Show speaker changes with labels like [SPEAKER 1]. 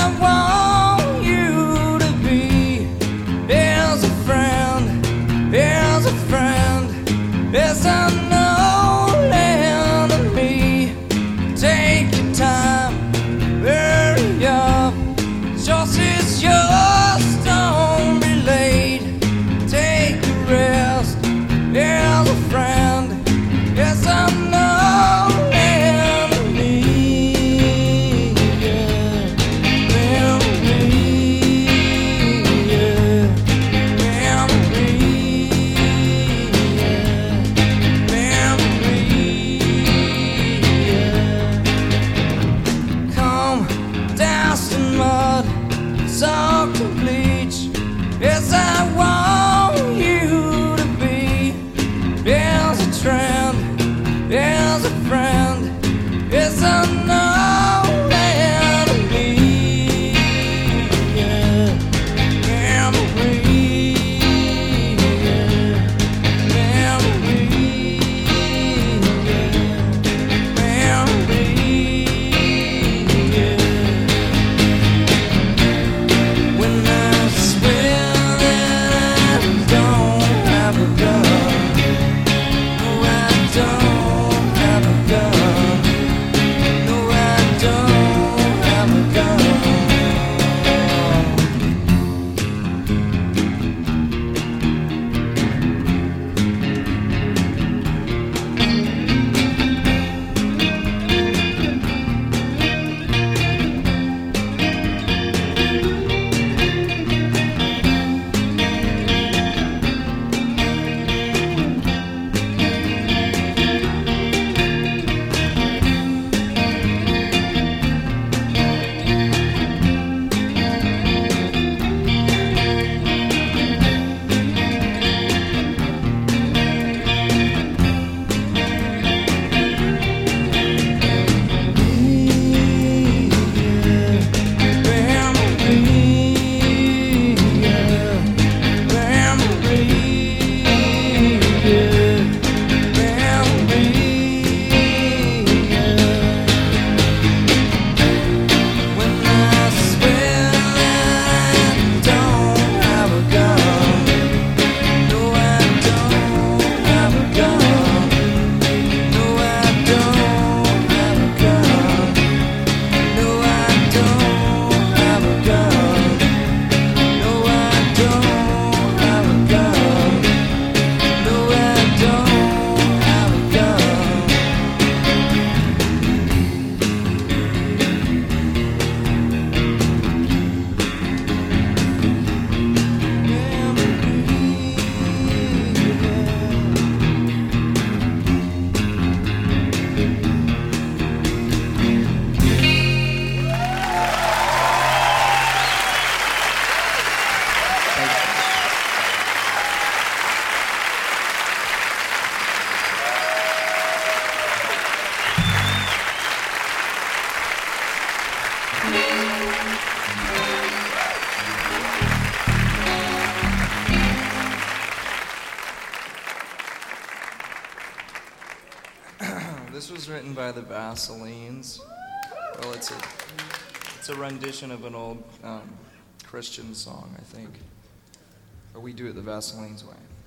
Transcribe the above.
[SPEAKER 1] want you to be. Here's a friend, here's a friend. It's an old enemy. Take your time, hurry up. Yours is yours, don't be late. Take a rest, here's a friend. It's an old enemy. Come douse in mud, soaked in bleach. Yes, I want you to be. Here's a trend, here's a friend. It's an old enemy. When I swear that I don't have a gun. No, I don't have a gun. No, I don't have a gun. When I swear that I don't have a gun. No, I don't have a gun. No, I don't have a gun. No, I don't have a gun. No, I don't have a gun. No, I don't have a gun. This was written by the Vaselines. Well, it's a rendition of an old Christian song, I think. Or we do it the Vaselines way.